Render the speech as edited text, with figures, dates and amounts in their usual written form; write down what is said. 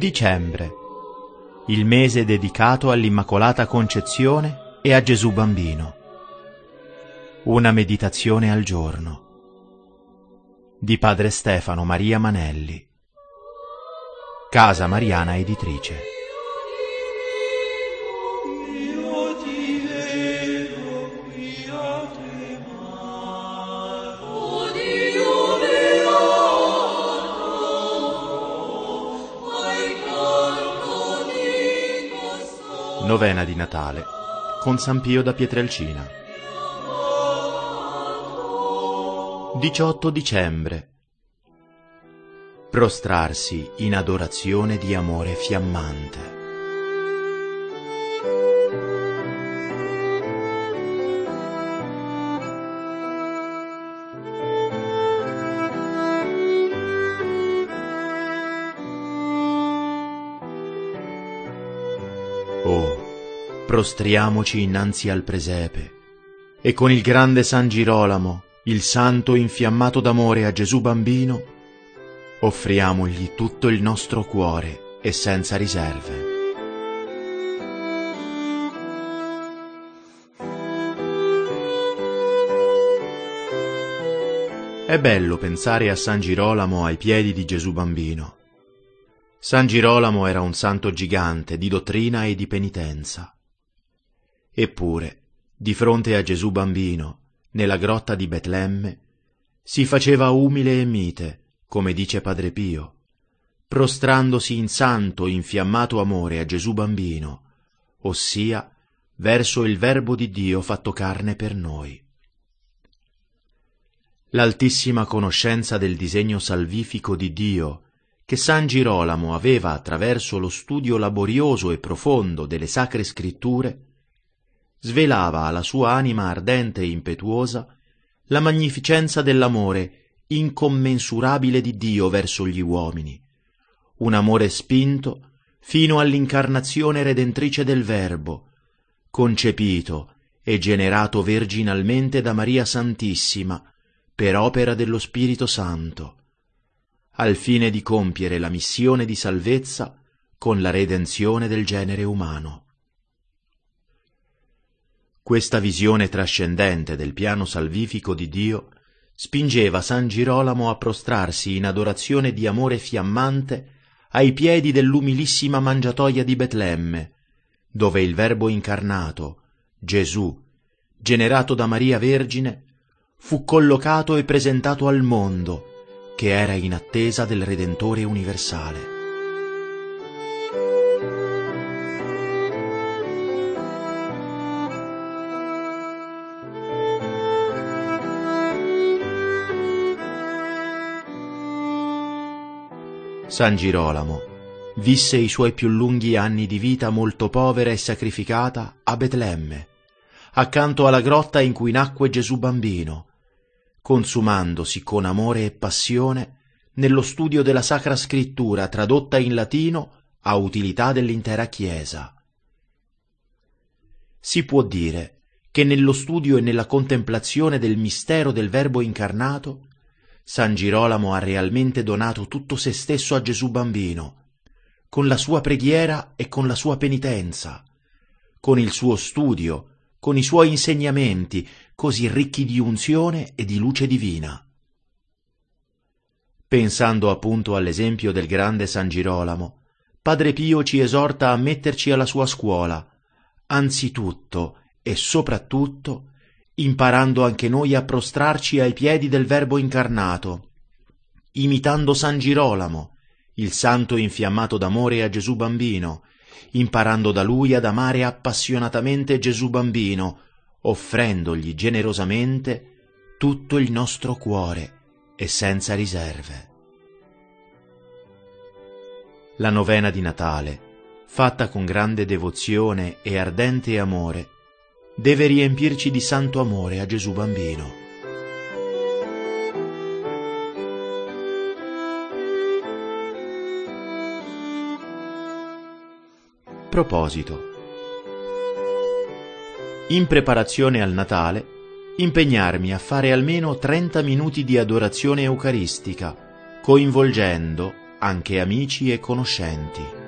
Dicembre, il mese dedicato all'Immacolata Concezione e a Gesù Bambino. Una meditazione al giorno. Di padre Stefano Maria Manelli. Casa Mariana Editrice. Novena di Natale con San Pio da Pietrelcina. 18 dicembre. Prostrarsi in adorazione di amore fiammante. Oh, prostriamoci innanzi al presepe e con il grande San Girolamo, il santo infiammato d'amore a Gesù Bambino, offriamogli tutto il nostro cuore e senza riserve. È bello pensare a San Girolamo ai piedi di Gesù Bambino. San Girolamo era un santo gigante di dottrina e di penitenza. Eppure, di fronte a Gesù Bambino, nella grotta di Betlemme, si faceva umile e mite, come dice Padre Pio, prostrandosi in santo infiammato amore a Gesù Bambino, ossia verso il Verbo di Dio fatto carne per noi. L'altissima conoscenza del disegno salvifico di Dio che San Girolamo aveva attraverso lo studio laborioso e profondo delle Sacre Scritture, svelava alla sua anima ardente e impetuosa la magnificenza dell'amore incommensurabile di Dio verso gli uomini, un amore spinto fino all'incarnazione redentrice del Verbo, concepito e generato virginalmente da Maria Santissima per opera dello Spirito Santo, al fine di compiere la missione di salvezza con la redenzione del genere umano. Questa visione trascendente del piano salvifico di Dio spingeva San Girolamo a prostrarsi in adorazione di amore fiammante ai piedi dell'umilissima mangiatoia di Betlemme, dove il Verbo incarnato, Gesù, generato da Maria Vergine, fu collocato e presentato al mondo, che era in attesa del Redentore universale. San Girolamo visse i suoi più lunghi anni di vita molto povera e sacrificata a Betlemme, accanto alla grotta in cui nacque Gesù Bambino, consumandosi con amore e passione nello studio della Sacra Scrittura tradotta in latino a utilità dell'intera Chiesa. Si può dire che nello studio e nella contemplazione del mistero del Verbo incarnato San Girolamo ha realmente donato tutto se stesso a Gesù Bambino, con la sua preghiera e con la sua penitenza, con il suo studio, con i suoi insegnamenti, così ricchi di unzione e di luce divina. Pensando appunto all'esempio del grande San Girolamo, Padre Pio ci esorta a metterci alla sua scuola, anzitutto e soprattutto imparando anche noi a prostrarci ai piedi del Verbo incarnato, imitando San Girolamo, il santo infiammato d'amore a Gesù Bambino, imparando da lui ad amare appassionatamente Gesù Bambino, offrendogli generosamente tutto il nostro cuore e senza riserve. La novena di Natale, fatta con grande devozione e ardente amore, deve riempirci di santo amore a Gesù Bambino. Proposito. In preparazione al Natale, impegnarmi a fare almeno 30 minuti di adorazione eucaristica, coinvolgendo, anche amici e conoscenti.